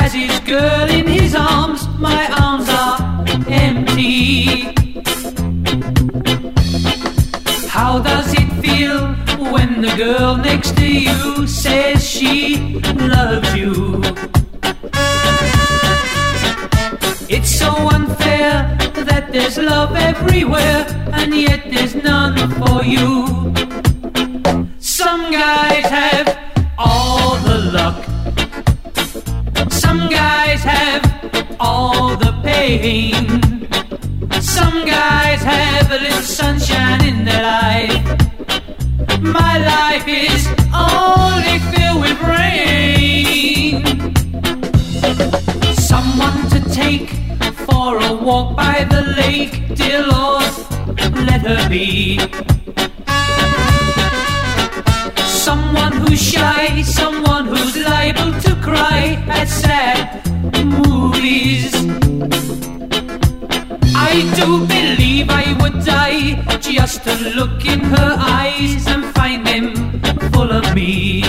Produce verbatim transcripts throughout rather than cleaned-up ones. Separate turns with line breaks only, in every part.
has his girl in his arms, my arms are empty. How does it feel when the girl next to you says she loves you? It's so unfair that there's love everywhere and yet there's none for you. Some guys have all the luck, some guys have all the pain, some guys have a little sunshine in their life. My life is only filled with rain. Someone to take for a walk by the lake, dear Lord, let her be. Someone who's shy, someone who's liable to cry at sad movies. I do believe I would die just to look in her eyes and find them full of me.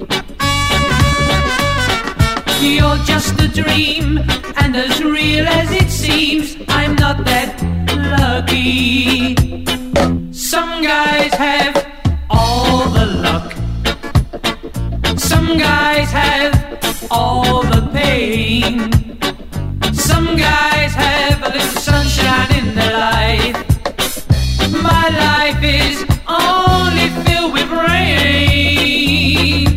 You're just a dream, and as real as it seems, I'm not that lucky. Some guys have all the luck, some guys have all the pain, some guys have a little sunshine in their life. My life is only filled with rain.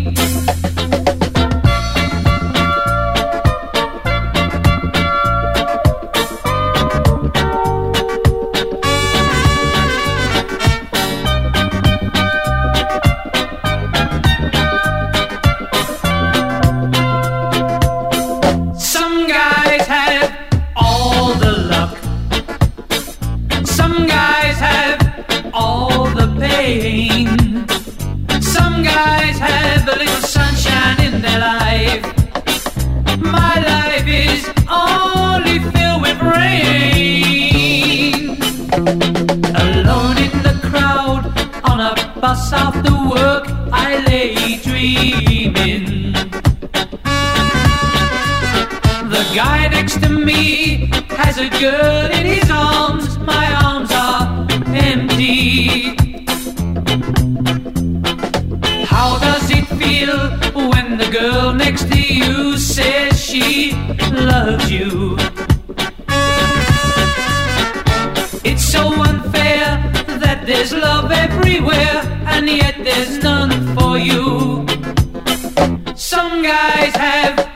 Some guys have a little sunshine in their life. My life is only filled with rain. Alone in the crowd, on a bus after work, I lay dreaming. The guy next to me has a girl in his arms, my arms are empty. How does it feel when the girl next to you says she loves you? It's so unfair that there's love everywhere and yet there's none for you. Some guys have